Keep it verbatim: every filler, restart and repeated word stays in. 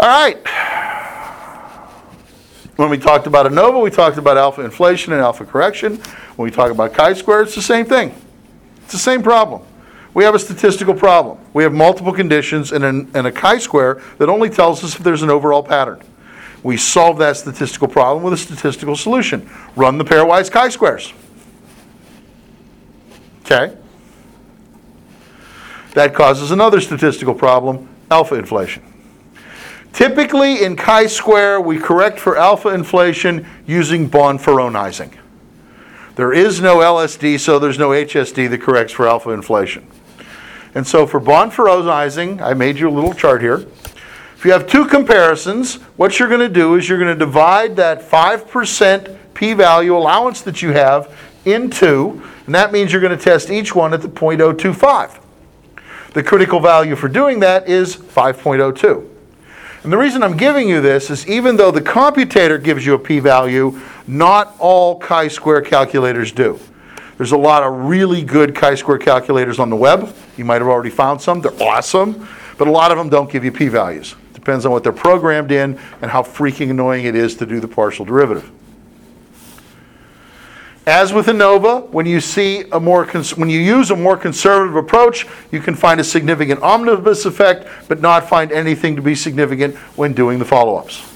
All right. When we talked about ANOVA, we talked about alpha inflation and alpha correction. When we talk about chi-square, it's the same thing. It's the same problem. We have a statistical problem. We have multiple conditions and, an, and a chi-square that only tells us if there's an overall pattern. We solve that statistical problem with a statistical solution. Run the pairwise chi-squares. Okay? That causes another statistical problem, alpha inflation. Typically in chi-square, we correct for alpha inflation using Bonferronizing. There is no L S D, so there's no H S D that corrects for alpha inflation. And so for Bonferronizing, I made you a little chart here. If you have two comparisons, what you're going to do is you're going to divide that five percent p-value allowance that you have in two, and that means you're going to test each one at the zero point zero two five. The critical value for doing that is five point zero two. And the reason I'm giving you this is even though the computator gives you a p-value, not all chi-square calculators do. There's a lot of really good chi-square calculators on the web. You might have already found some. They're awesome. But a lot of them don't give you p-values. Depends on what they're programmed in and how freaking annoying it is to do the partial derivative. As with ANOVA, when you see a more cons- when you use a more conservative approach, you can find a significant omnibus effect, but not find anything to be significant when doing the follow-ups.